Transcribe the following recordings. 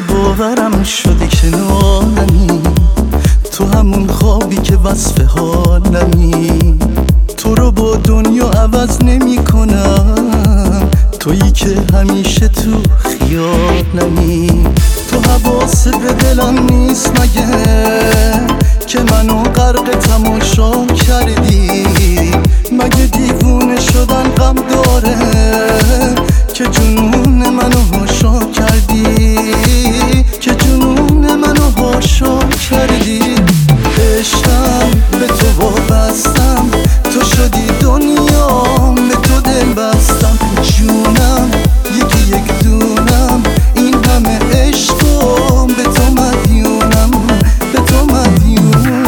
باورم شده کنارمی، تو همون خوابی که وصف حالمی. تو رو با دنیا عوض نمی کنم، تویی که همیشه تو خیالمی. تو حواست به دلم نیست مگه که منو غرق تماشا کردی؟ مگه دیوونه شدن غم داره که جنون منو هاشا کردی؟ که جنون منو هاشا کردی. عشقم به تو وابستم، تو شدی دنیام، به تو دل بستم. جونم یکی یک دونم، این همه عشقم به تو مدیونم، به تو مدیونم.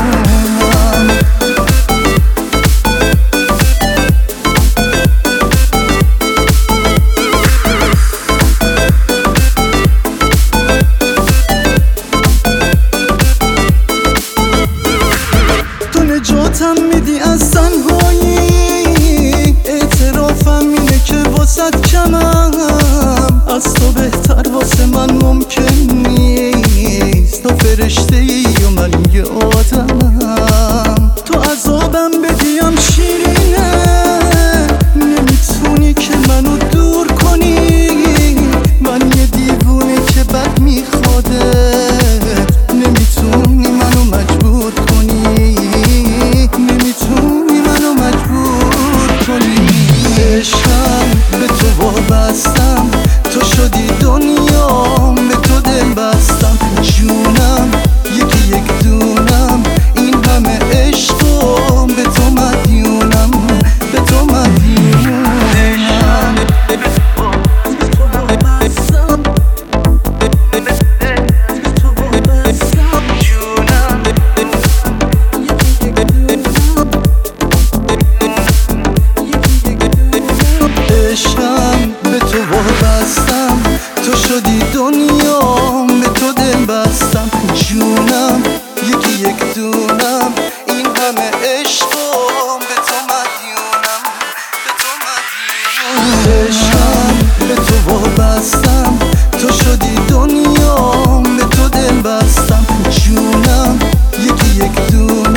نجاتم میدی از تنهایی، اعترافم اینه که واسد کمم، از تو بهتر واسه من ممکن نیست. تو فرشته ای و من یه آدمم، تو عذابم بدیم شیرینه، نمیتونی که منو دور کنی. من یه دیوونه که بد میخواده، نمیتونی منو مجبور کنی، نمیتونی منو مجبور کنی. عشقم به تو وابستم، تو شدی دنیام، به تو دل بستم. جونم یکی یک دونم، این همه عشقم به تو مدیونم، به تو مدیونم. عشقم به تو وابستم، تو شدی دنیام، به تو دل بستم. جونم یکی یک دونم، این همه عشقم به تو مدیونم، به تو مدیونم. عشقم به تو وابستم، تو شدی دنیام، به تو دل بستم. جونم یکی یک دونم.